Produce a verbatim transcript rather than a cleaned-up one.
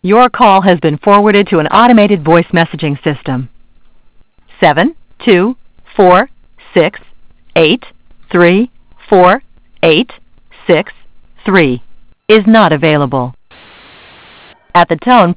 Your call has been forwarded to an automated voice messaging system. Seven two four six eight three four eight six three is not available. At the tone,